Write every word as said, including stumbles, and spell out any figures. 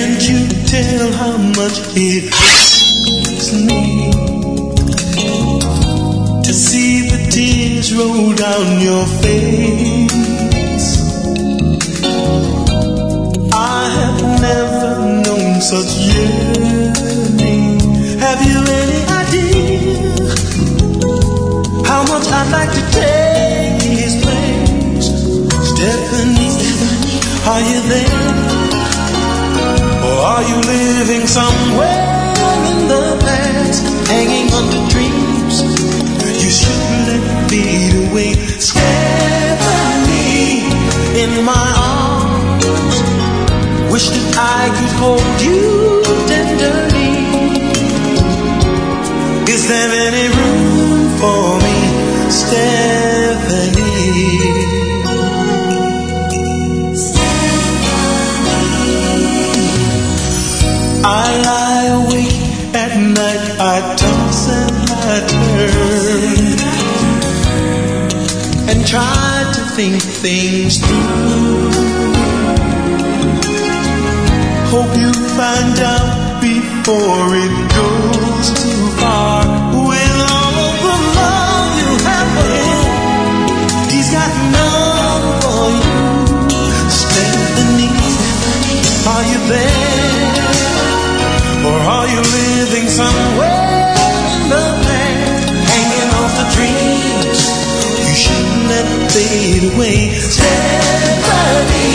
Can't you tell how much it hurts me to see the tears roll down your face? I have never known such yearning. Have you any idea how much I'd like to take his place? Stephanie, Stephanie, are you there? Or are you living somewhere in the past, hanging on to dreams you shouldn't let fade away? Stephanie, in my arms, wish that I could hold you tenderly. Is there any room for me, Stephanie? I lie awake at night, I toss and I turn, and try to think things through. Hope you find out before it goes too far. With all of the love you have for him, he's got none for you. Stephanie, are you there? Or are you living somewhere in the past, hanging off the dreams you shouldn't let fade away? Stephanie.